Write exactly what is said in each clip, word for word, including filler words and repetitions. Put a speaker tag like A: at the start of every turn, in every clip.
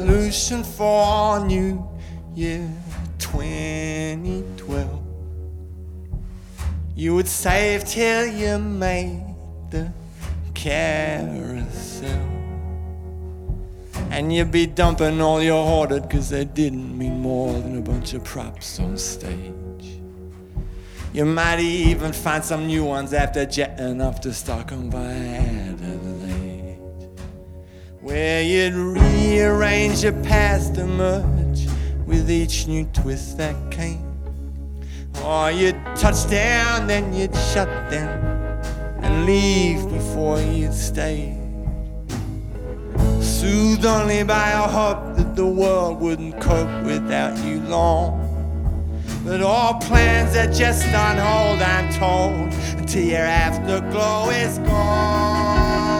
A: resolution for New Year twenty twelve. You would save till you made the carousel, and you'd be dumping all you hoarded, cause they didn't mean more than a bunch of props on stage. You might even find some new ones after jetting off to Stockholm via Adelaide, where you'd rearrange your past to merge with each new twist that came. Or you'd touch down, then you'd shut down and leave before you'd stay, soothed only by a hope that the world wouldn't cope without you long. But all plans are just on hold, I'm told, until your afterglow is gone.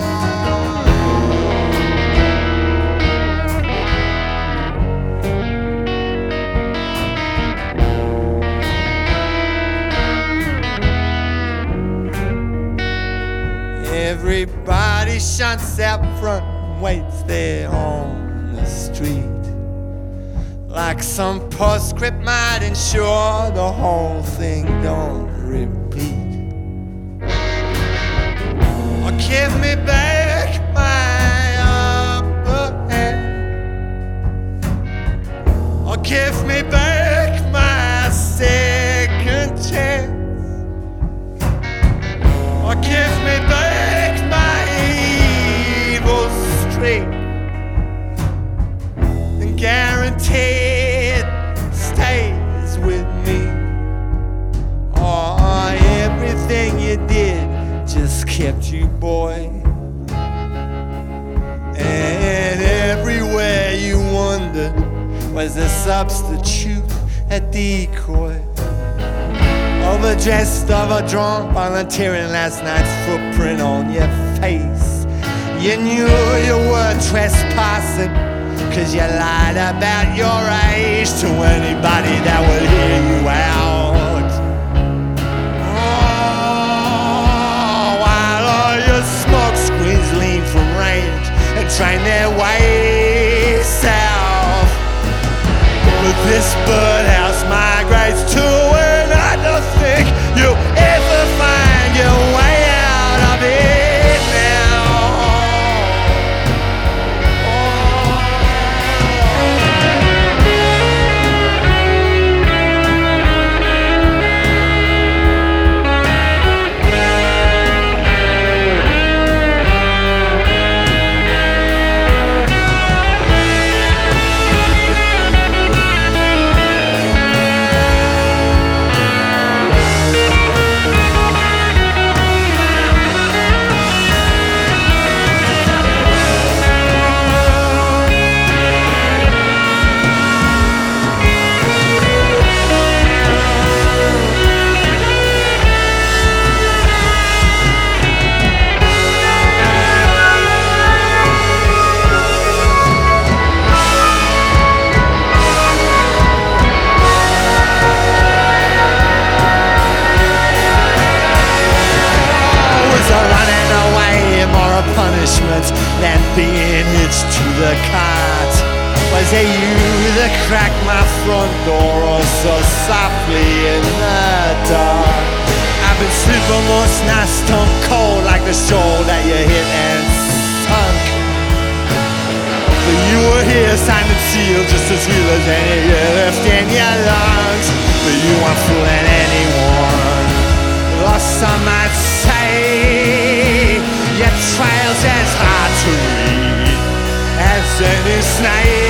A: Everybody shunts out front and waits there on the street, like some postscript might ensure the whole thing don't repeat. Or give me back my upper hand, or give me back my second chance, or give me back my evil streak, and guarantee it stays with me. Oh, everything you did just kept you, boy, and everywhere you wandered was a substitute, a decoy, overdressed, overdrawn, volunteering last night's footprint on your face. You knew you were trespassing, cause you lied about your age to anybody that would hear you out. Oh, while all your smoke screens lean from range and train their way south. But this birdhouse migrates to where I don't think you'll ever find your way out of it now. Punishment than being hitched to the cart. Was it you that cracked my front door oh so softly in the dark? I've been sleeping most nights stone cold like the shore that you hit and sunk. But you were here signed and sealed just as real as any air left in your lungs. But you weren't fooling anyone, or some might say your trail's as hard to read as any snake.